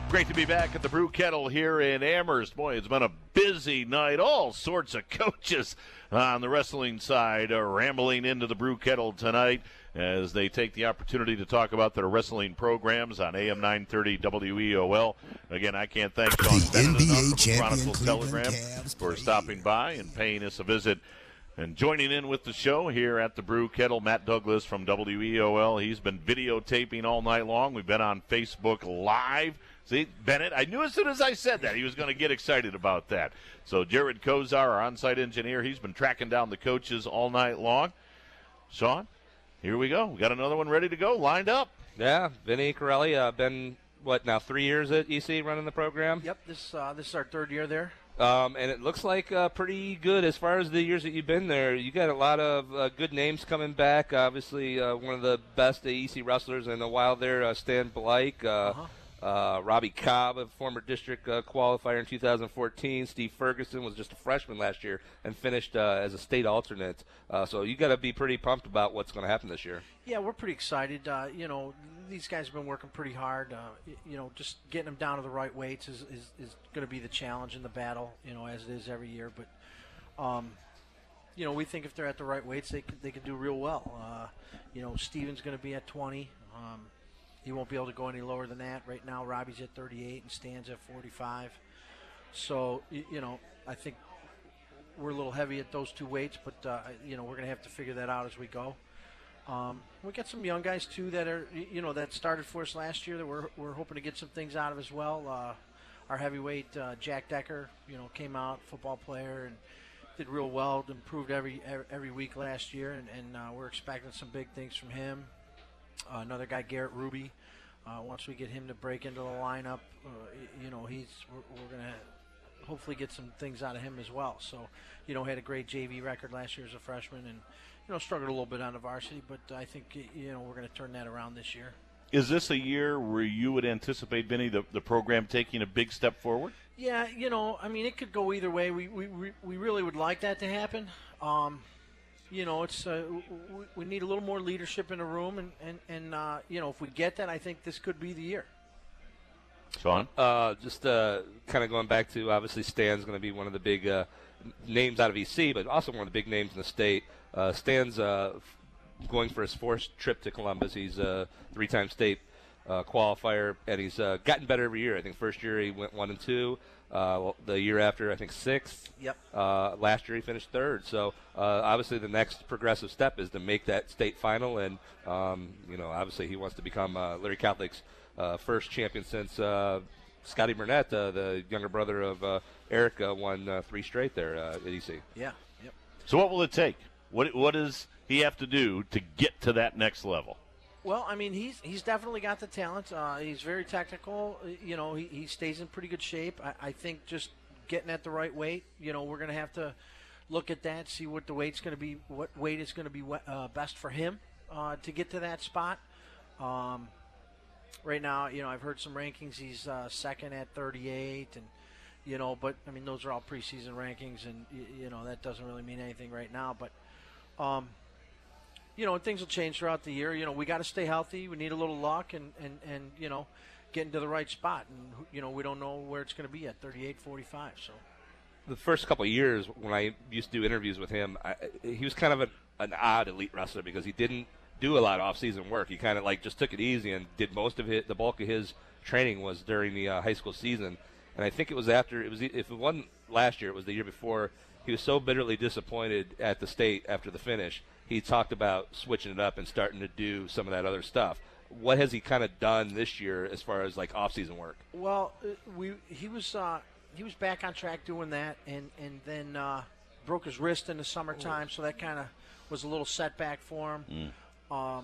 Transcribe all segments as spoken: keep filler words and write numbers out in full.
Great to be back at the Brew Kettle here in Amherst. Boy, it's been a busy night. All sorts of coaches on the wrestling side are rambling into the Brew Kettle tonight as they take the opportunity to talk about their wrestling programs on A M nine thirty W E O L. Again, I can't thank Sean Bennett enough from the Chronicle Telegram for stopping by and paying us a visit. And joining in with the show here at the Brew Kettle, Matt Douglas from W E O L. He's been videotaping all night long. We've been on Facebook Live. See, Bennett, I knew as soon as I said that he was going to get excited about that. So Jared Kozar, our on-site engineer, he's been tracking down the coaches all night long. Sean, here we go. We got another one ready to go, lined up. Yeah, Vinny Corelli, uh, been, what, now three years at E C running the program? Yep, this uh, this is our third year there. Um, and it looks like uh, pretty good as far as the years that you've been there. You got a lot of uh, good names coming back. Obviously, uh, one of the best E C wrestlers in a while there, uh, Stan Blake. Uh, Uh-huh. Uh, Robbie Cobb, a former district uh, qualifier in two thousand fourteen. Steve Ferguson was just a freshman last year and finished uh, as a state alternate. Uh, so you got to be pretty pumped about what's going to happen this year. Yeah, we're pretty excited. Uh, you know, these guys have been working pretty hard. Uh, you know, just getting them down to the right weights is, is, is going to be the challenge in the battle, you know, as it is every year. But, um, you know, we think if they're at the right weights, they could, they could do real well. Uh, you know, Steven's going to be at twenty. Um, He won't be able to go any lower than that. Right now, Robbie's at thirty-eight and Stan's at forty-five. So, you know, I think we're a little heavy at those two weights, but, uh, you know, we're going to have to figure that out as we go. Um, we got some young guys, too, that are, you know, that started for us last year that we're, we're hoping to get some things out of as well. Uh, our heavyweight, uh, Jack Decker, you know, came out, football player, and did real well, improved every every week last year, and, and uh, we're expecting some big things from him. Uh, another guy, Garrett Ruby. Uh, once we get him to break into the lineup, uh, you know, he's we're, we're going to hopefully get some things out of him as well. So, you know, had a great J V record last year as a freshman, and you know, struggled a little bit on the varsity. But I think you know we're going to turn that around this year. Is this a year where you would anticipate, Vinny, the, the program taking a big step forward? Yeah, you know, I mean, it could go either way. We we we really would like that to happen. Um, You know, it's uh, we, we need a little more leadership in the room, and and and uh, you know, if we get that, I think this could be the year. Sean, uh, just uh, kind of going back to obviously Stan's going to be one of the big uh, names out of E C, but also one of the big names in the state. Uh, Stan's uh, going for his fourth trip to Columbus. He's a three-time state uh, qualifier, and he's uh, gotten better every year. I think first year he went one and two. Uh, the year after, I think sixth. Yep. Uh, last year he finished third. So uh, obviously the next progressive step is to make that state final, and um, you know, obviously he wants to become uh, Larry Catholic's uh, first champion since uh, Scotty Burnett, uh, the younger brother of uh, Eric, uh, won uh, three straight there uh, at E C. Yeah. Yep. so what will it take? What what does he have to do to get to that next level? Well, I mean, he's he's definitely got the talent. Uh, he's very technical. You know, he, he stays in pretty good shape. I, I think just getting at the right weight, you know, we're going to have to look at that, see what the weight's going to be, what weight is going to be uh, best for him uh, to get to that spot. Um, right now, you know, I've heard some rankings. He's uh, second at thirty-eight, and you know, but I mean, those are all preseason rankings, and you, you know, that doesn't really mean anything right now. But um, you know, things will change throughout the year. You know, we got to stay healthy. We need a little luck, and, and, and you know, get into the right spot. And, you know, we don't know where it's going to be at thirty-eight, forty-five. So the first couple of years when I used to do interviews with him, I, he was kind of an, an odd elite wrestler because he didn't do a lot of off-season work. He kind of like just took it easy and did most of it. The bulk of his training was during the uh, high school season. And I think it was after, it was if it wasn't last year, it was the year before, he was so bitterly disappointed at the state after the finish. He talked about switching it up and starting to do some of that other stuff. What has he kind of done this year as far as like off-season work? Well, uh, we he was uh, he was back on track doing that, and and then uh, broke his wrist in the summertime, oh. so that kind of was a little setback for him. Mm. Um,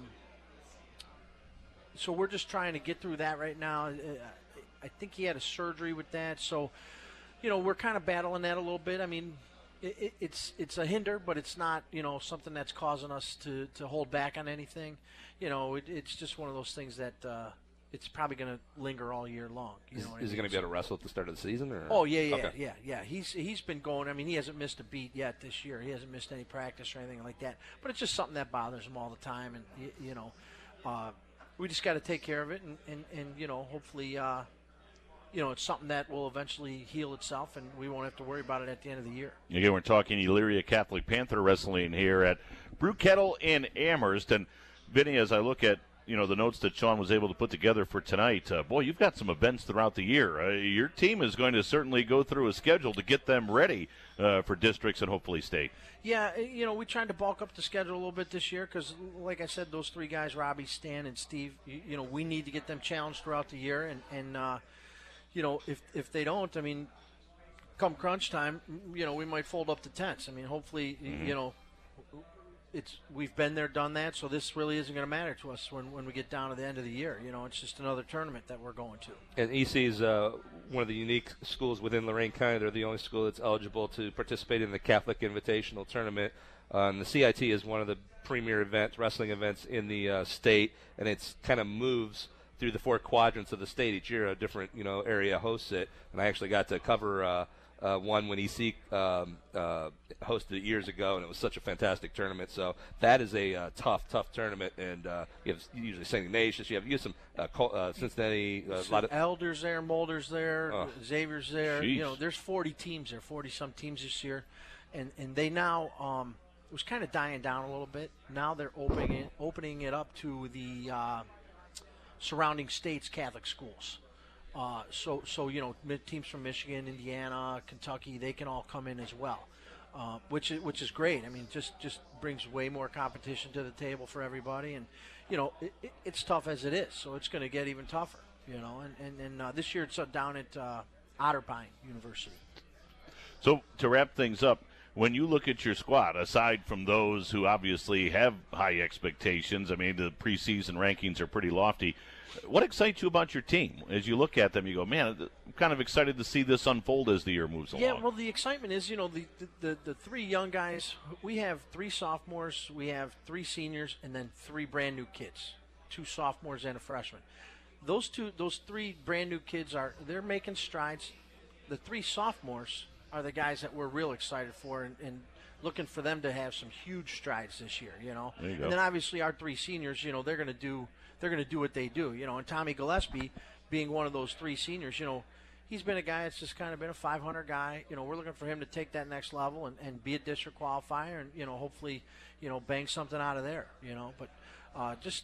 so we're just trying to get through that right now. Uh, I think he had a surgery with that, so you know we're kind of battling that a little bit. I mean. It, it, it's it's a hinder, but it's not, you know, something that's causing us to, to hold back on anything. You know, it, it's just one of those things that uh, it's probably going to linger all year long. You is know is he I mean? going to be able to wrestle at the start of the season? Or? Oh, yeah, yeah, okay. yeah, yeah. He's he's been going. I mean, he hasn't missed a beat yet this year. He hasn't missed any practice or anything like that. But it's just something that bothers him all the time. And, you, you know, uh, we just got to take care of it and, and, and, you know, hopefully, uh, you know, it's something that will eventually heal itself, and we won't have to worry about it at the end of the year. Again, we're talking Elyria Catholic Panther Wrestling here at Brew Kettle in Amherst. And, Vinny, as I look at, you know, the notes that Sean was able to put together for tonight, uh, boy, you've got some events throughout the year. Uh, your team is going to certainly go through a schedule to get them ready uh, for districts and hopefully state. Yeah, you know, we tried to bulk up the schedule a little bit this year because, like I said, those three guys, Robbie, Stan, and Steve, you, you know, we need to get them challenged throughout the year. And, and uh, you know, if, if they don't, I mean, come crunch time, you know, we might fold up the tents. I mean, hopefully, mm-hmm. you know, it's we've been there, done that, so this really isn't going to matter to us when, when we get down to the end of the year. You know, it's just another tournament that we're going to. And E C is uh, one of the unique schools within Lorain County. They're the only school that's eligible to participate in the Catholic Invitational Tournament. Uh, and the C I T is one of the premier events, wrestling events in the uh, state, and it's kind of moves through the four quadrants of the state each year. A different, you know, area hosts it, and I actually got to cover uh, uh, one when E C um, uh, hosted it years ago, and it was such a fantastic tournament. So that is a uh, tough, tough tournament, and uh, you have usually Saint Ignatius. You have you have some uh, Col- uh, Cincinnati, uh, a lot of Elders there, Mulder's there, oh. Xavier's there. Jeez. You know, there's forty teams there, forty some teams this year, and and they now. Um, it was kind of dying down a little bit. Now they're opening it, opening it up to the uh, surrounding states' Catholic schools. Uh, so, so you know, teams from Michigan, Indiana, Kentucky, they can all come in as well, uh, which is which is great. I mean, just just brings way more competition to the table for everybody, and you know, it, it, it's tough as it is, so it's going to get even tougher. You know, and and, and uh, this year it's uh, down at uh, Otterbein University. So to wrap things up, when you look at your squad, aside from those who obviously have high expectations, I mean, the preseason rankings are pretty lofty. What excites you about your team? As you look at them, you go, man, I'm kind of excited to see this unfold as the year moves along. Yeah, well, the excitement is, you know, the, the, the, the three young guys, we have three sophomores, we have three seniors, and then three brand new kids, two sophomores and a freshman. Those two, those three brand new kids are, they're making strides. The three sophomores are the guys that we're real excited for and, and looking for them to have some huge strides this year, you know. There you go. And then obviously our three seniors, you know, they're going to do they're going to do what they do, you know. And Tommy Gillespie being one of those three seniors, you know, he's been a guy that's just kind of been a five hundred guy. You know, we're looking for him to take that next level and, and be a district qualifier and, you know, hopefully, you know, bang something out of there, you know. But uh, just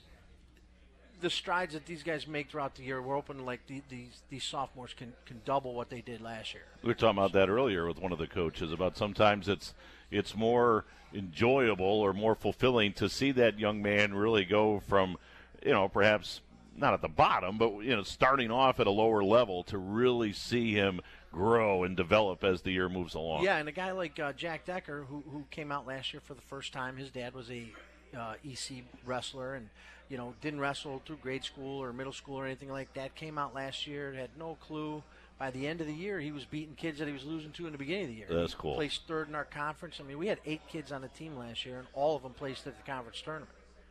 the strides that these guys make throughout the year, we're hoping like the, these these sophomores can, can double what they did last year. We were talking about that earlier with one of the coaches about sometimes it's it's more enjoyable or more fulfilling to see that young man really go from, you know, perhaps not at the bottom, but, you know, starting off at a lower level to really see him grow and develop as the year moves along. Yeah, and a guy like uh, Jack Decker, who who came out last year for the first time, his dad was a uh, E C wrestler and, you know, didn't wrestle through grade school or middle school or anything like that. Came out last year, had no clue. By the end of the year, he was beating kids that he was losing to in the beginning of the year. That's he cool. Placed third in our conference. I mean, we had eight kids on the team last year, and all of them placed at the conference tournament.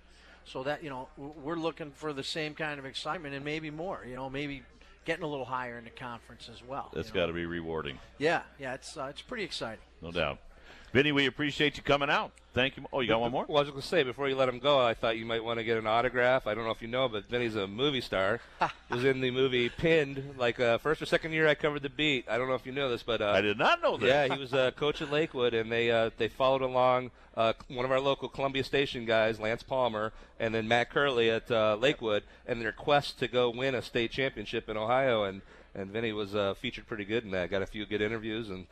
So that, you know, we're looking for the same kind of excitement and maybe more, you know, maybe getting a little higher in the conference as well. That's you know? got to be rewarding. Yeah, yeah, it's uh, it's pretty exciting. No doubt. Vinny, we appreciate you coming out. Thank you. Oh, you got one more? Well, I was going to say, before you let him go, I thought you might want to get an autograph. I don't know if you know, but Vinny's a movie star. He was in the movie Pinned, like uh, first or second year I covered the beat. I don't know if you know this, but uh, I did not know that. Yeah, he was a coach at Lakewood, and they uh, they followed along uh, one of our local Columbia Station guys, Lance Palmer, and then Matt Curley at uh, Lakewood, and their quest to go win a state championship in Ohio. And, and Vinny was uh, featured pretty good in that. Got a few good interviews, and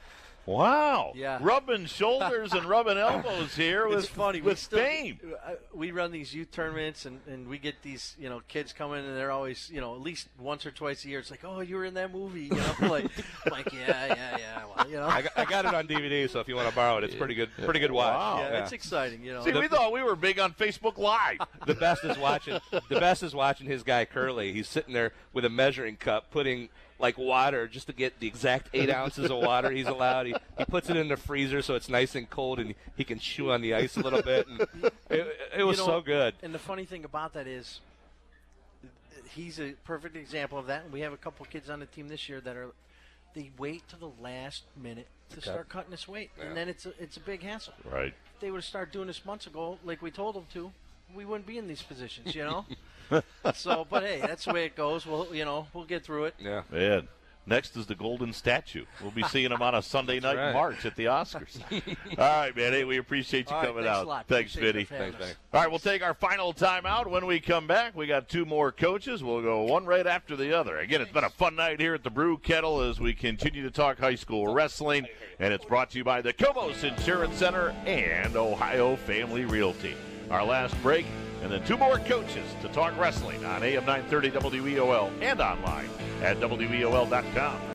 Wow. Yeah. Rubbing shoulders and rubbing elbows here with, it's funny. with we still, fame. uh, We run these youth tournaments, and, and we get these, you know, kids coming, and they're always, you know, at least once or twice a year. It's like, oh, you were in that movie, you know, like, like yeah, yeah, yeah. Well, you know, I got, I got it on D V D, so if you want to borrow it, it's pretty good, pretty good watch. Wow. yeah, it's exciting, you know. See, we thought we were big on Facebook Live. The best is watching. The best is watching his guy Curly. He's sitting there with a measuring cup, putting like water just to get the exact eight ounces of water he's allowed. He, he puts it in the freezer so it's nice and cold, and he can chew on the ice a little bit. And it, it was You know, so good. And the funny thing about that is, he's a perfect example of that. And we have a couple kids on the team this year that are, they wait till the last minute to Cut. start cutting this weight, Yeah. and then it's a, it's a big hassle. Right. If they would have started doing this months ago, like we told them to, we wouldn't be in these positions, you know. So, but hey, that's the way it goes. We'll, you know, we'll get through it. Yeah. Man. Next is the Golden Statue. We'll be seeing him on a Sunday night right. in March at the Oscars. All right, man. Hey, we appreciate you All right, coming thanks out. a lot. Thanks, Appreciate Vinny. you for having Thanks, us. Vinny. All right, we'll take our final timeout. When we come back, we got two more coaches. We'll go one right after the other. Again, it's been a fun night here at the Brew Kettle as we continue to talk high school wrestling, and it's brought to you by the Comos Insurance Center and Ohio Family Realty. Our last break, and then two more coaches to talk wrestling on A M nine thirty W E O L and online at W E O L dot com.